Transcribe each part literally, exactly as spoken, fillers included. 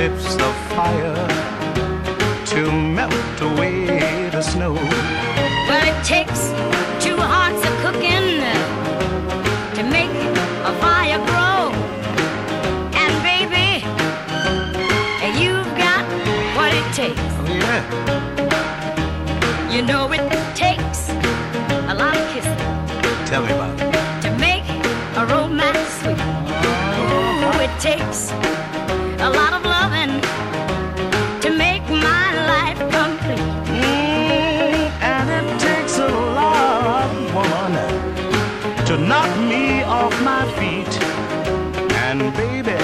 lips of fire to melt away the snow. Well, it takes two hearts of cooking to make a fire grow. And baby, you've got what it takes. Oh, yeah. You know it takes a lot of kissing. Tell me about it. To make a romance sweet. Oh, it takes a lot of loving to make my life complete. Mm, and it takes a lot, woman, to knock me off my feet. And baby,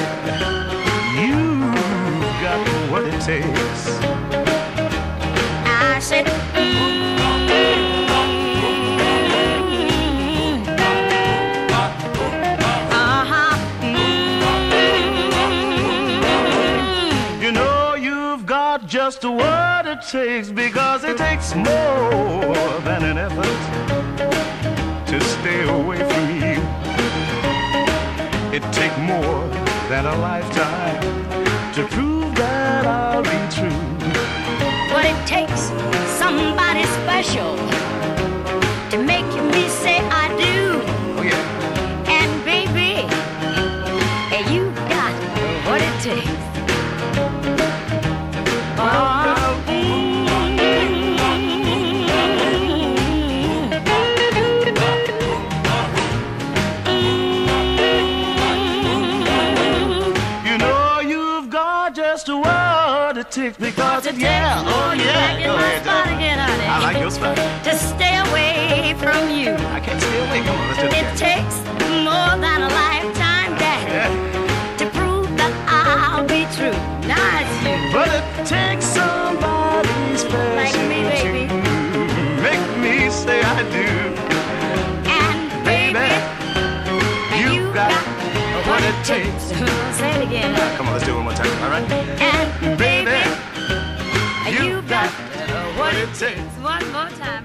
you've got what it takes. I said, mm, uh-huh, mm. You know you've got just what it takes, because it takes more than an effort to stay away from you. It takes more than a lifetime to prove that I'll be true. What it takes, somebody special to make me say I do. Oh yeah. And baby, you got what it takes. Oh, You know you've got just what it takes, because it, yeah, oh yeah. Go ahead, spot again, honey. I like your spot. To stay away from you. I can't stay away. Come on, let's do it It again. takes more than a lifetime, Daddy, Yeah. to prove that I'll be true. Now it's you. But it takes somebody special Like me, baby. to make me say I do. And baby, You you got got what it takes. Say it again. Come on, let's do it one more time, all right? And baby, you you got got what what it it takes. takes. One more time.